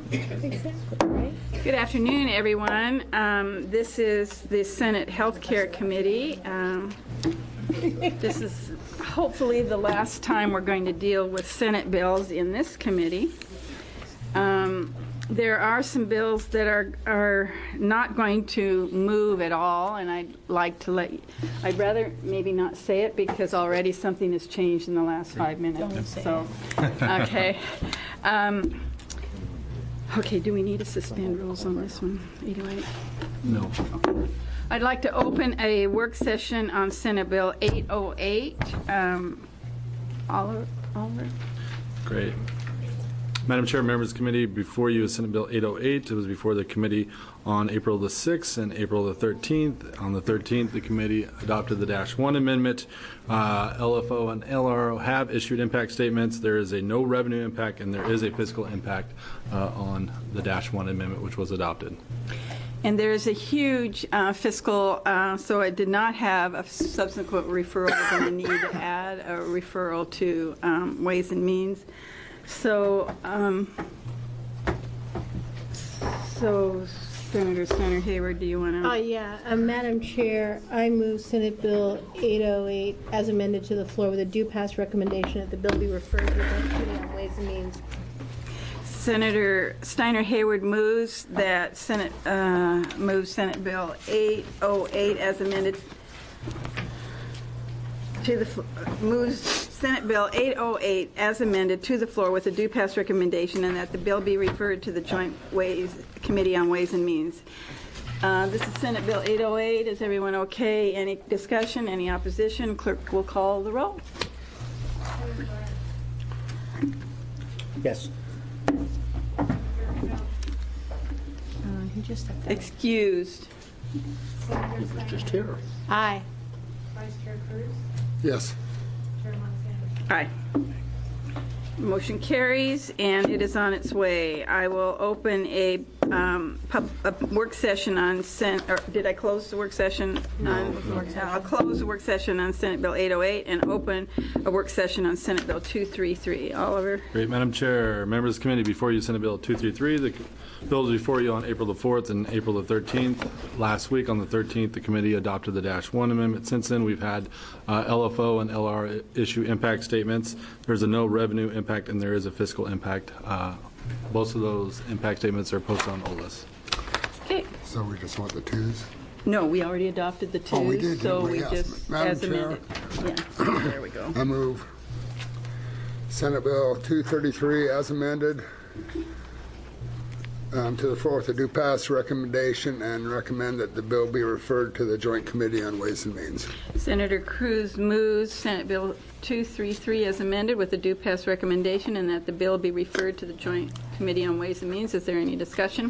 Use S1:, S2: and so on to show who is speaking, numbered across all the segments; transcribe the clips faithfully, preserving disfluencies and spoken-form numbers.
S1: Exactly, right?
S2: Good afternoon, everyone. Um, this is the Senate Healthcare Committee. Um, this is hopefully the last time we're going to deal with Senate bills in this committee. Um, there are some bills that are are not going to move at all, and I'd like to let you, I'd rather maybe not say it because already something has changed in the last five minutes.
S1: Don't say
S2: so, okay. Um, Okay, do we need to suspend rules on this one? eight oh eight?
S3: No.
S2: Okay. I'd like to open a work session on Senate Bill eight oh eight. Um, Oliver? Oliver?
S3: Great. Madam Chair, members of the committee, before you is Senate Bill eight oh eight. It was before the committee on April the sixth and April the thirteenth. On the thirteenth, the committee adopted the Dash one Amendment. Uh, L F O and L R O have issued impact statements. There is a no revenue impact and there is a fiscal impact uh, on the Dash one Amendment, which was adopted.
S2: And there's a huge uh, fiscal, uh, so I did not have a subsequent referral. We're going to need to add a referral to um, Ways and Means. So, um, so Senator Steiner Hayward, do you want to?
S1: Uh, yeah, uh, Madam Chair, I move Senate Bill eight oh eight as amended to the floor with a due pass recommendation that the bill be referred to the Joint Committee on Ways and Means.
S2: Senator Steiner Hayward moves that Senate uh, moves Senate Bill eight oh eight as amended to the moves Senate Bill eight oh eight as amended to the floor with a due pass recommendation, and that the bill be referred to the Joint Ways Committee on Ways and Means. Uh, this is Senate Bill eight oh eight. Is everyone okay? Any discussion? Any opposition? Clerk will call the roll.
S4: Yes.
S1: Uh, he just said that.
S2: Excused.
S4: He was just here.
S1: Aye.
S5: Vice Chair Cruz,
S4: Yes.
S5: Chair Montesano.
S2: Aye. Motion carries, and it is on its way. I will open a, um, pub, a work session on Sen. Or did I close the work session?
S4: No,
S2: on,
S4: no.
S2: I'll close the work session on Senate Bill eight oh eight and open a work session on Senate Bill two thirty-three. Oliver.
S3: Great. Madam Chair, members of the committee, before you, Senate Bill two thirty-three. The bill was before you on April the fourth and April the thirteenth. Last week on the thirteenth, the committee adopted the Dash one Amendment. Since then, we've had uh, L F O and L R issue impact statements. There's a no revenue impact and there is a fiscal impact. Uh, both of those impact statements are posted on O L I S.
S2: Okay.
S6: So we just want the twos?
S2: No, we already adopted the two,
S6: Oh, we did,
S2: so
S6: didn't we?
S2: we
S6: Yes.
S2: just
S6: Madam
S2: as
S6: Chair.
S2: amended. Yeah. There we go.
S6: I move Senate Bill two thirty-three as amended um, to the floor with a due pass recommendation and recommend that the bill be referred to the Joint Committee on Ways and Means.
S2: Senator Cruz moves Senate Bill two thirty-three as amended with a due pass recommendation, and that the bill be referred to the Joint Committee on Ways and Means. Is there any discussion?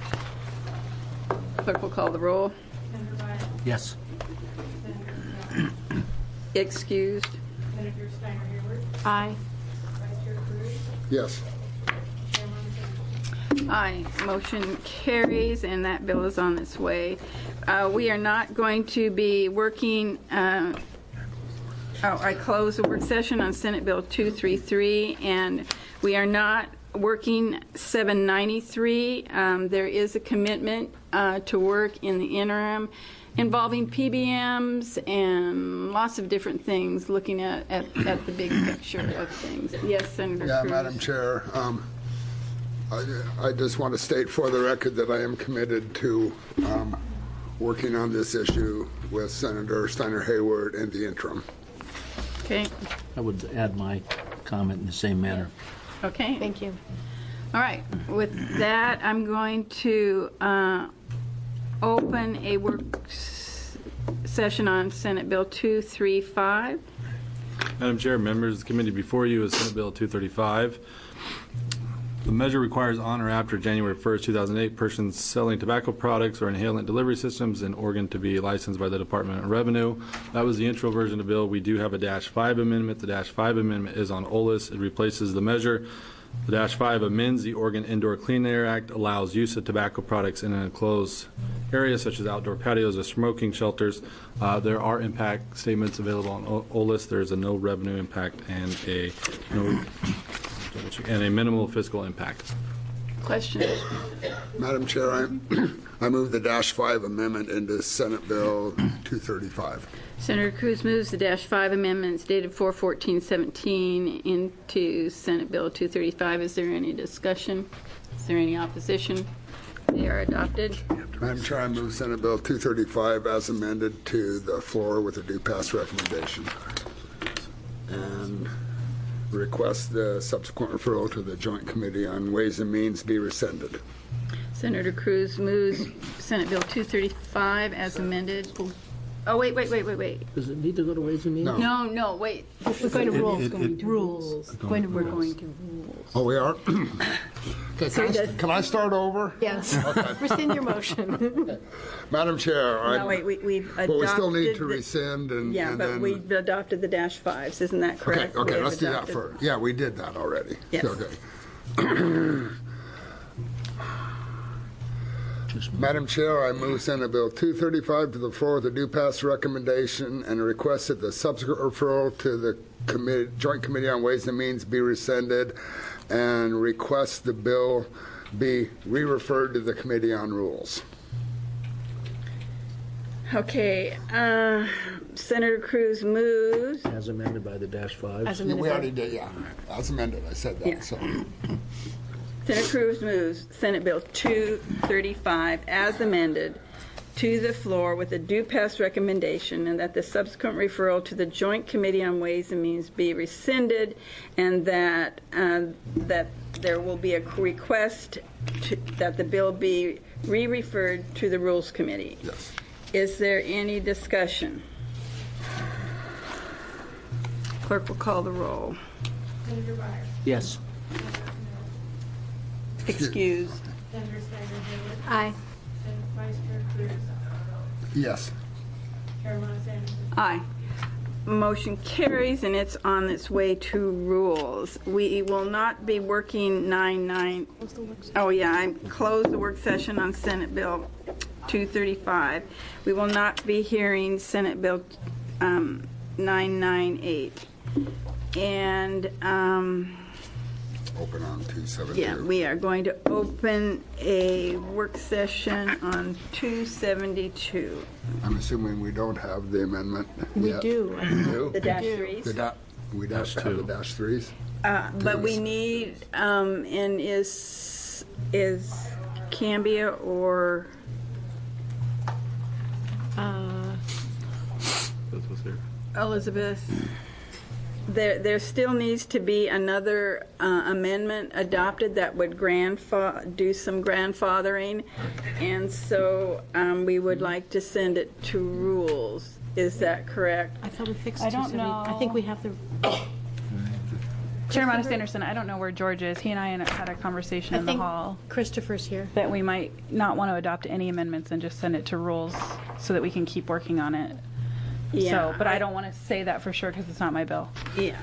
S2: Clerk will call the roll.
S5: Senator Bynum,
S4: Yes.
S5: Senator Snell,
S2: Excused.
S5: Senator Steiner Hayward,
S1: Aye.
S5: Vice Chair Cruz,
S6: Yes.
S5: Chair Montesano.
S2: Aye. Motion carries, and that bill is on its way. Uh, we are not going to be working. Uh, oh, I close the work session on Senate Bill two thirty-three, and we are not working seven ninety-three. Um, there is a commitment uh, to work in the interim involving P B Ms and lots of different things, looking at, at, at the big picture of things. Yes, Senator
S6: Yeah,
S2: Cruz.
S6: Madam Chair, um, I, I just want to state for the record that I am committed to um, working on this issue with Senator Steiner Hayward in the interim.
S2: Okay.
S4: I would add my comment in the same manner.
S2: Okay.
S1: Thank you.
S2: All right. With that, I'm going to uh, open a work s- session on Senate Bill two thirty-five.
S3: Madam Chair, members of the committee, before you is Senate Bill two thirty-five. The measure requires on or after January first, two thousand eight, persons selling tobacco products or inhalant delivery systems in Oregon to be licensed by the Department of Revenue. That was the intro version of the bill. We do have a Dash five amendment. The Dash five amendment is on O L I S. It replaces the measure. The Dash five amends the Oregon Indoor Clean Air Act, allows use of tobacco products in an enclosed area such as outdoor patios or smoking shelters. Uh, there are impact statements available on O L I S. There is a no revenue impact and a no and a minimal fiscal impact.
S2: Questions?
S6: Madam Chair, I, I move the dash five amendment into Senate Bill two thirty-five.
S2: Senator Cruz moves the dash five amendments dated four fourteen seventeen into Senate Bill two thirty-five. Is there any discussion? Is there any opposition? They are adopted.
S6: Madam Chair, I move Senate Bill two thirty-five as amended to the floor with a due pass recommendation. And request the subsequent referral to the Joint Committee on Ways and Means be rescinded.
S2: Senator Cruz moves Senate Bill two thirty-five as amended. Oh, wait, wait, wait, wait, wait.
S4: Does it need to go to Ways and Means?
S6: No.
S2: No, no, wait.
S1: We're going to rules.
S4: it- it-
S1: Rules. Going to
S2: We're
S1: rules.
S2: going to rules.
S6: Oh, we are? Okay, can I, can I start over?
S1: Yes. Rescind your motion.
S6: Madam Chair, I...
S2: No, wait, we- we've adopted...
S6: But we still need to
S2: the-
S6: rescind and...
S2: Yeah,
S6: and
S2: but
S6: then-
S2: we've adopted the dash fives, isn't that
S6: Okay,
S2: correct? We
S6: okay,
S2: have
S6: let's do that
S2: adopted-
S6: first. Yeah, we did that already.
S2: Yes.
S6: Okay. Madam Chair, I move Senate Bill two thirty-five to the floor with a due pass recommendation and request that the subsequent referral to the committee, Joint Committee on Ways and Means be rescinded and request the bill be re-referred to the Committee on Rules.
S2: Okay, uh, Senator Cruz moves.
S4: As amended by the dash five.
S1: As
S6: Yeah,
S1: amended
S6: we
S1: by-
S6: already did, yeah. As amended, I said
S2: Yeah.
S6: that, so.
S2: Senator Cruz moves Senate Bill two thirty-five as amended to the floor with a due pass recommendation, and that the subsequent referral to the Joint Committee on Ways and Means be rescinded, and that uh, that there will be a request to, that the bill be re-referred to the Rules Committee.
S6: Yes.
S2: Is there any discussion? Clerk will call the roll.
S5: Senator Byers.
S4: Yes.
S2: Excused.
S5: Senator Steiner Hayward.
S1: Aye.
S5: Sen- Vice Chair Cruz.
S6: Yes.
S5: Chairman Anderson.
S2: Aye. Motion carries, and it's on its way to rules. We will not be working nine nine. Oh, yeah, I closed the work session on Senate Bill two thirty-five. We will not be hearing Senate Bill um, nine ninety-eight. And, um,
S6: Open on two seventy-two.
S2: yeah, we are going to open a work session on two seventy-two.
S6: I'm assuming we don't have the amendment
S1: We
S6: yet.
S1: do.
S6: We do?
S2: The dash threes.
S6: The da- we dash have the dash threes?
S2: Uh, But we need, um, and is, is Cambia or,
S1: Uh,
S3: That's what's here.
S2: Elizabeth, there, there still needs to be another uh, amendment adopted that would grandfa, do some grandfathering, and so um, we would like to send it to rules. Is that correct?
S1: I thought we fixed
S7: I don't
S1: two seventy. I think
S7: know.
S1: we have the,
S7: Chair Modest Anderson, I don't know where George is. He and I had a conversation
S1: I
S7: in the
S1: think
S7: hall
S1: Christopher's here.
S7: that we might not want to adopt any amendments and just send it to rules so that we can keep working on it.
S2: Yeah,
S7: So, but I don't want to say that for sure because it's not my bill.
S2: Yeah.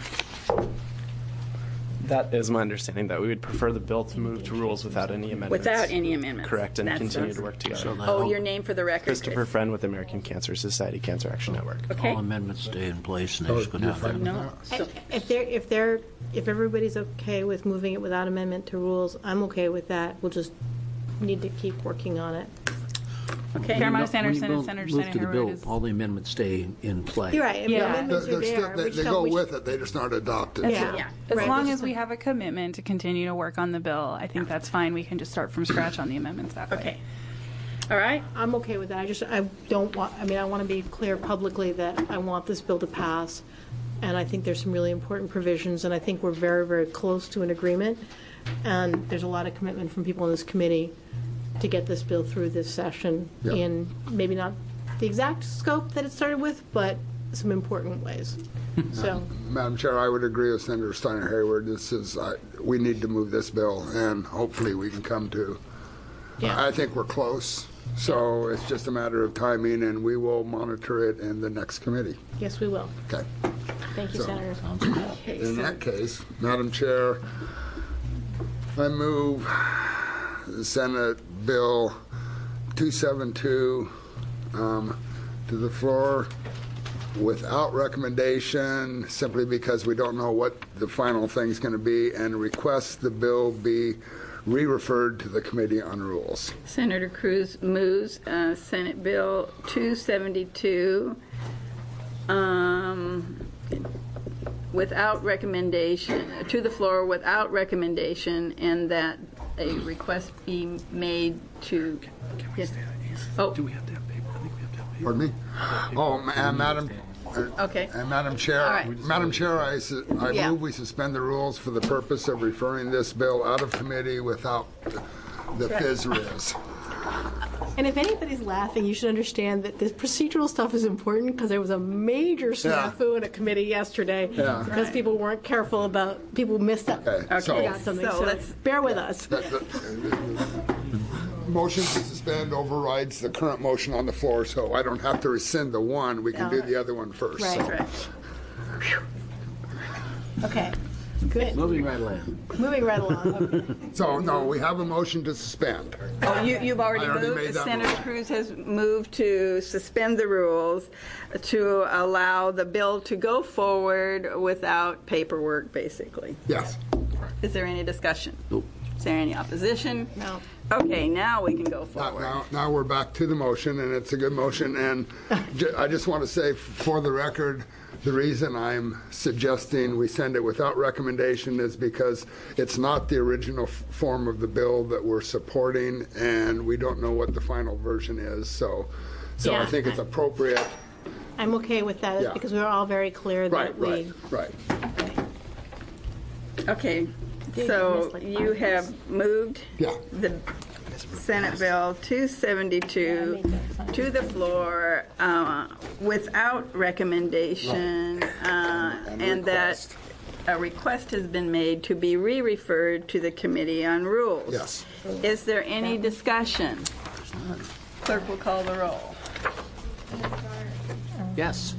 S8: That is my understanding, that we would prefer the bill to move to rules without any amendments.
S2: Without any amendments.
S8: Correct, and
S2: That's
S8: continue
S2: us.
S8: to work together.
S4: So that
S2: Oh,
S4: all-
S2: your name for the record.
S8: Christopher Friend with American Cancer Society Cancer Action Network.
S2: Okay.
S4: All amendments stay in place and
S6: Oh,
S4: they just go
S6: you're
S4: down.
S6: fine.
S2: No. So,
S1: If they're, if they're, if everybody's okay with moving it without amendment to rules, I'm okay with that. We'll just need to keep working on it.
S2: okay.
S7: Chair
S4: When
S7: Modest
S4: you
S7: Anderson
S4: move-
S7: and Senator
S4: Move
S7: Steiner
S4: to the
S7: Hayward
S4: bill,
S7: is.
S4: all the amendments stay in play.
S1: You're right. I mean,
S7: Yeah.
S1: amendments
S6: They're
S1: are
S6: still-
S1: there.
S6: They
S1: We
S6: they
S1: just
S6: go
S1: don't- we
S6: with
S1: should-
S6: it, they just aren't adopted.
S1: Yeah.
S2: Yeah.
S7: As
S1: Right,
S7: long
S1: we
S7: as
S1: just-
S7: we have a commitment to continue to work on the bill, I think that's fine. We can just start from scratch on the amendments that way.
S2: Okay. All right.
S1: I'm okay with that. I just, I don't want, I mean, I want to be clear publicly that I want this bill to pass, and I think there's some really important provisions, and I think we're very, very close to an agreement, and there's a lot of commitment from people in this committee to get this bill through this session
S6: Yep.
S1: in maybe not the exact scope that it started with, but some important ways. So,
S6: Madam Chair, I would agree with Senator Steiner Hayward. This is, I- we need to move this bill, and hopefully we can come to,
S1: yeah.
S6: I think we're close. So it's just a matter of timing, and we will monitor it in the next committee.
S1: Yes, we will.
S6: Okay.
S1: Thank you,
S6: So-
S1: Senator.
S4: Sounds good.
S6: In that case, Madam Chair, I move Senate Bill two seventy-two um, to the floor without recommendation, simply because we don't know what the final thing's going to be, and request the bill be re-referred to the Committee on Rules.
S2: Senator Cruz moves uh, Senate Bill two seventy-two um, without recommendation, to the floor without recommendation, and that a request be made to, yes. Oh,
S3: Do we have to have paper? I think we have to have paper.
S6: Pardon me? Oh, ma- and Madam,
S2: okay.
S6: and Madam Chair,
S2: All right.
S6: Madam Chair, I, su- I
S2: Yeah.
S6: move we suspend the rules for the purpose of referring this bill out of committee without the fizz riz.
S1: And if anybody's laughing, you should understand that this procedural stuff is important because there was a major snafu in a committee yesterday
S6: Yeah.
S1: because people weren't careful about, people missed that.
S6: Okay, so-
S1: Forgot something,
S2: So
S1: so
S2: let's-
S1: bear with us.
S6: The- the- Motion to suspend overrides the current motion on the floor, so I don't have to rescind the one. We can do the other one first.
S1: Right.
S6: So-
S2: Correct.
S1: Okay, good.
S4: Moving right along.
S1: Moving right along. Okay.
S6: So, no, we have a motion to suspend.
S2: Oh, you, you've already
S6: I already
S2: moved.
S6: made that
S2: Senator
S6: motion.
S2: Cruz has moved to suspend the rules to allow the bill to go forward without paperwork, basically.
S6: Yes.
S2: Is there any discussion?
S4: Nope.
S2: Is there any opposition?
S1: No.
S2: Okay, now we can go
S6: Now,
S2: forward.
S6: now, now we're back to the motion, and it's a good motion. And ju- I just want to say, for the record, the reason I'm suggesting we send it without recommendation is because it's not the original f- form of the bill that we're supporting, and we don't know what the final version is. So, so I
S1: Yeah.
S6: think it's appropriate.
S1: I'm okay with that
S6: Yeah.
S1: because we were all very clear
S6: Right,
S1: that we.
S6: right, right.
S2: Okay,
S1: Did
S2: so
S1: you miss, like,
S2: you
S1: five
S2: have moved
S6: Yeah.
S2: the Senate Bill two seventy-two to the floor uh, without recommendation, uh,
S6: And
S2: and that
S6: request.
S2: a request has been made to be re-referred to the Committee on Rules.
S6: Yes.
S2: Is there any discussion? Clerk will call the roll.
S4: Yes.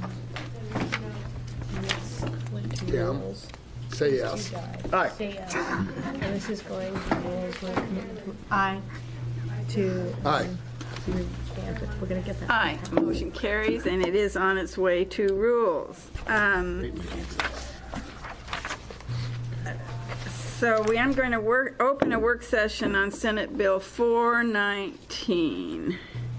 S6: Tim, say yes.
S4: Aye.
S1: And this is going to rules where commitment. Aye. To.
S6: Aye.
S1: We're going to get that.
S2: Aye, motion carries, and it is on its way to rules. Um, So we am going to work, open a work session on Senate Bill four nineteen.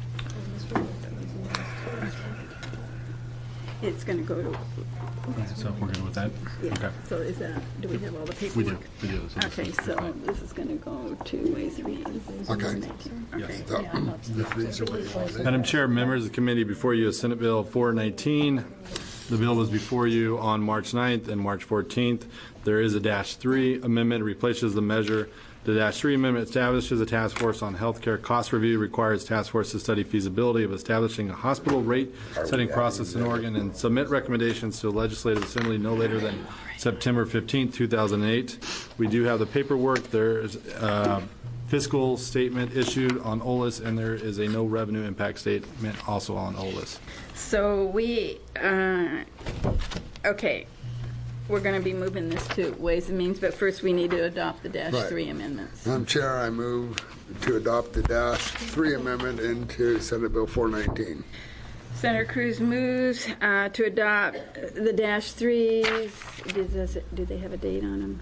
S2: It's going to go to,
S3: So we're good with that?
S2: yeah,
S3: Okay.
S2: so is that, do we have all the
S3: We
S2: paperwork?
S3: do. We do. So this
S2: Okay,
S3: is
S2: so
S3: fine.
S2: this is going to go to Ways and Means.
S6: Okay.
S2: Okay.
S6: So, these are what you want to do.
S3: Madam Chair, members of the committee, before you is Senate Bill four nineteen. The bill was before you on March ninth and March fourteenth. There is a dash three amendment, replaces the measure. The dash three amendment establishes a task force on healthcare cost review, requires task force to study feasibility of establishing a hospital rate setting process in Oregon and submit recommendations to the Legislative Assembly no later than September fifteenth, two thousand eight. We do have the paperwork. There's a fiscal statement issued on O L I S, and there is a no revenue impact statement also on O L I S.
S2: So we, uh, okay, we're going to be moving this to Ways and Means, but first we need to adopt the dash
S6: Right.
S2: three amendments.
S6: Madam Chair, I move to adopt the dash three amendment into Senate Bill four nineteen.
S2: Senator Cruz moves uh, to adopt the dash threes. Does, does it, do they have a date on them?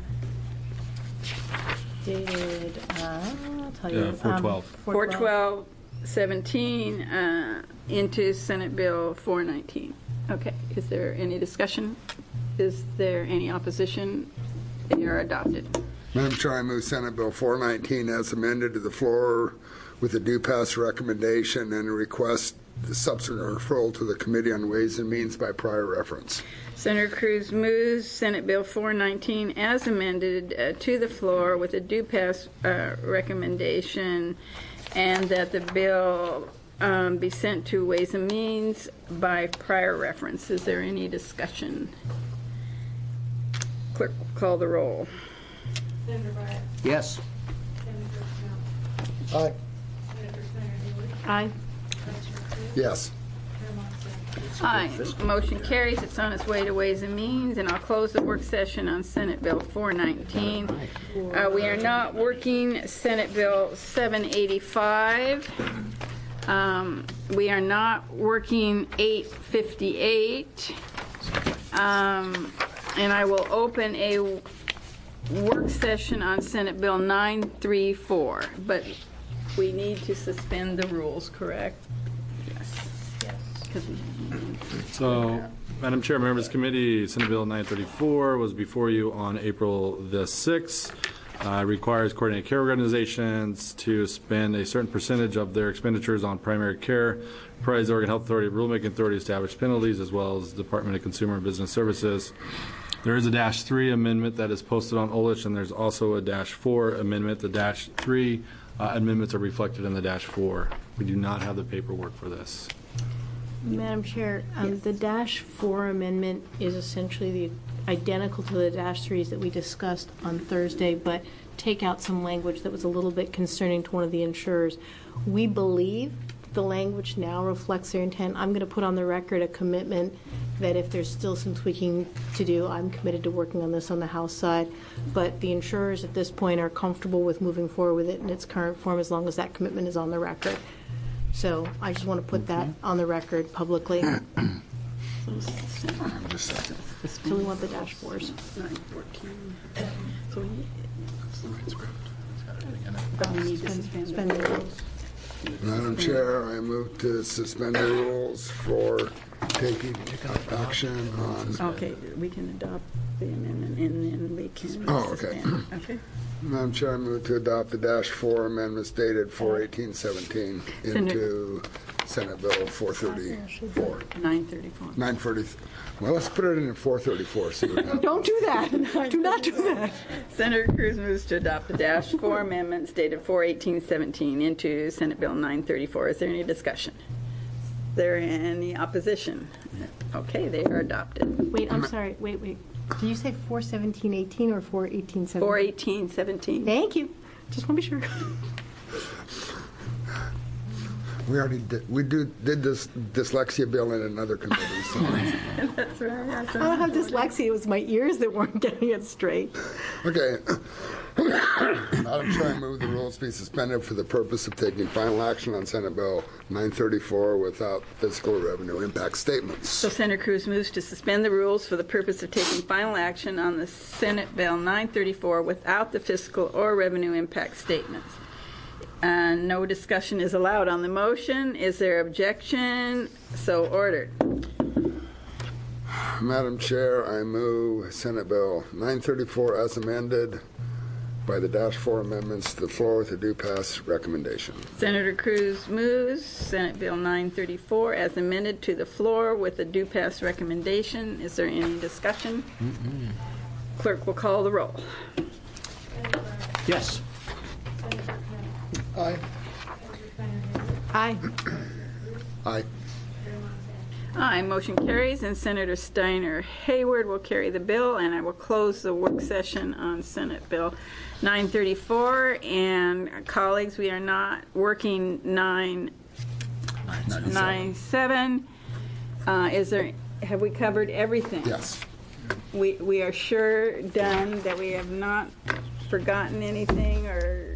S1: Dated, uh, I'll tell you.
S3: Yeah, four twelve.
S2: four twelve seventeen uh, into Senate Bill four nineteen. Okay, is there any discussion? Is there any opposition? They are adopted.
S6: Madam Chair, I move Senate Bill four nineteen as amended to the floor with a due pass recommendation and a request the subsequent referral to the Committee on Ways and Means by prior reference.
S2: Senator Cruz moves Senate Bill four nineteen as amended uh, to the floor with a due pass uh, recommendation, and that the bill um, be sent to Ways and Means by prior reference. Is there any discussion? Clerk will call the roll.
S5: Senator Bryant,
S4: Yes.
S5: Senator Snell,
S6: Aye.
S5: Senator Snyder Haley,
S1: Aye.
S5: Vice Chair Cruz,
S6: Yes.
S5: Chair Montesano.
S2: Aye. Motion carries. It's on its way to Ways and Means, and I'll close the work session on Senate Bill four nineteen. Uh, we are not working Senate Bill seven eighty-five. Um, we are not working eight fifty-eight. Um, and I will open a work session on Senate Bill nine thirty-four, but we need to suspend the rules, correct? Yes. Yes. 'Cause we-
S3: So, Madam Chair, members of the committee, Senate Bill nine thirty-four was before you on April the sixth. Uh, requires coordinated care organizations to spend a certain percentage of their expenditures on primary care. Provides Oregon Health Authority rulemaking authority to establish penalties, as well as Department of Consumer and Business Services. There is a dash three amendment that is posted on O L I C, and there's also a dash four amendment. The dash three uh, amendments are reflected in the dash four. We do not have the paperwork for this.
S1: Madam Chair, um, the dash four amendment is essentially the identical to the dash threes that we discussed on Thursday, but take out some language that was a little bit concerning to one of the insurers. We believe the language now reflects their intent. I'm going to put on the record a commitment that if there's still some tweaking to do, I'm committed to working on this on the House side. But the insurers at this point are comfortable with moving forward with it in its current form as long as that commitment is on the record. So I just want to put that on the record publicly. So we want the dash fours.
S2: nine fourteen. So we- but we need to suspend
S1: Spend the
S2: the
S1: rules.
S6: Madam Chair, I move to suspend the rules for taking action on,
S2: Okay, we can adopt the amendment and then we can
S6: Oh, okay.
S2: suspend. Okay.
S6: Madam Chair, I move to adopt the dash four amendments dated four eighteen seventeen into Senate Bill four thirty-four.
S2: nine thirty-four.
S6: nine thirty, well, let's put it in four thirty-four, see what happens.
S1: Don't do that. Do not do that.
S2: Senator Cruz moves to adopt the dash four amendments dated four eighteen seventeen into Senate Bill nine thirty-four. Is there any discussion? Is there any opposition? Okay, they are adopted.
S1: Wait, I'm sorry. Wait, wait. Did you say four seventeen eighteen or four eighteen seventeen?
S2: four eighteen seventeen.
S1: Thank you. Just want to be sure.
S6: We already did, we do, did this dyslexia bill in another committee, so.
S2: That's right.
S1: I don't have dyslexia. It was my ears that weren't getting it straight.
S6: Okay. Madam Chair, I move the rules be suspended for the purpose of taking final action on Senate Bill nine thirty-four without fiscal revenue impact statements.
S2: So Senator Cruz moves to suspend the rules for the purpose of taking final action on the Senate Bill nine thirty-four without the fiscal or revenue impact statements. And no discussion is allowed on the motion. Is there objection? So ordered.
S6: Madam Chair, I move Senate Bill nine thirty-four as amended by the dash four amendments to the floor with a due pass recommendation.
S2: Senator Cruz moves Senate Bill nine thirty-four as amended to the floor with a due pass recommendation. Is there any discussion? Mm-mm. Clerk will call the roll.
S4: Yes.
S6: Aye.
S1: Aye.
S6: Aye.
S2: Aye, motion carries, and Senator Steiner Hayward will carry the bill, and I will close the work session on Senate Bill nine thirty-four. And colleagues, we are not working nine ninety-seven. Uh, is there, have we covered everything?
S6: Yes.
S2: We, we are sure done that we have not forgotten anything, or,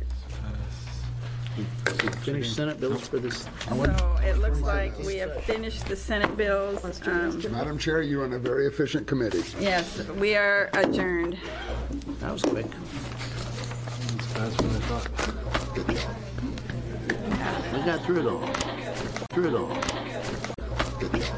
S4: Finish Senate bills for this.
S2: so it looks like we have finished the Senate bills. Um,
S6: Madam Chair, you run a very efficient committee.
S2: Yes, we are adjourned.
S4: That was quick.
S3: That's what I thought.
S6: Good job.
S4: We got through it all. Through it all.
S6: Good job.